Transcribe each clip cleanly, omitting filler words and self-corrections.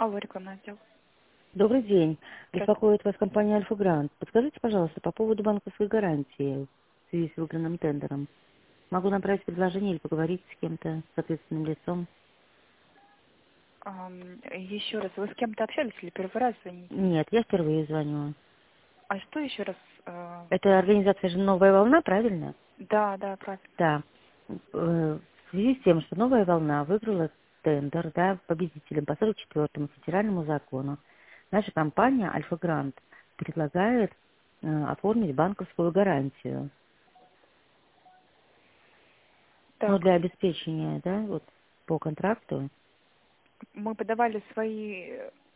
Алло, рекламный отдел. Добрый день. Здравствуйте. Беспокоит вас компания «Альфа Грант». Подскажите, пожалуйста, по поводу банковской гарантии в связи с выигранным тендером. Могу направить предложение или поговорить с кем-то, с ответственным лицом? Еще раз, вы с кем-то общались или первый раз звоните? Нет, я впервые звоню. А что еще раз? Это организация же «Новая волна», правильно? Да, да, правильно. Да. В связи с тем, что «Новая волна» выиграла тендер, да, победителем по 44-му федеральному закону, наша компания «Альфа Грант» предлагает оформить банковскую гарантию. Ну, Так, для обеспечения, да, вот по контракту. мы подавали свои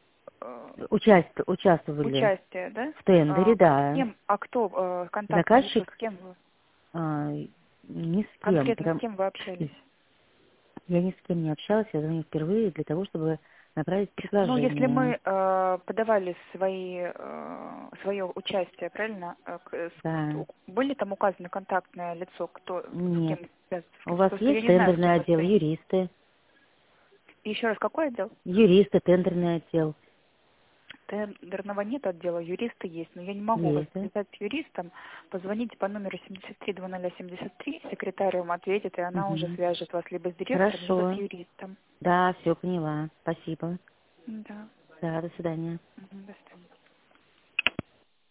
Участвовали участия, да? в тендере, С да. кем, кто контактные лица, с Заказчик кем вы? а, ни с кем. Конкретно с кем вы общались? Я ни с кем не общалась, я звоню впервые для того, чтобы направить Ну, если предложение. мы подавали свое участие, правильно, Да. были там указаны контактное лицо, кто с Нет. кем связывается? У вас Просто я есть не знаю, кто тендерный у вас отдел, стоит. юристы? Еще раз, какой отдел? Юристы, тендерный отдел. Тендерного нет отдела, юристы есть, но я не могу вас Есть, да? связать с юристом. Позвоните по номеру 73 секретарь вам ответит, и она уже Угу. свяжет вас либо с директором, либо с Хорошо. юристом. Да, все поняла. Спасибо. Да. Да, до свидания. Мгм, до свидания.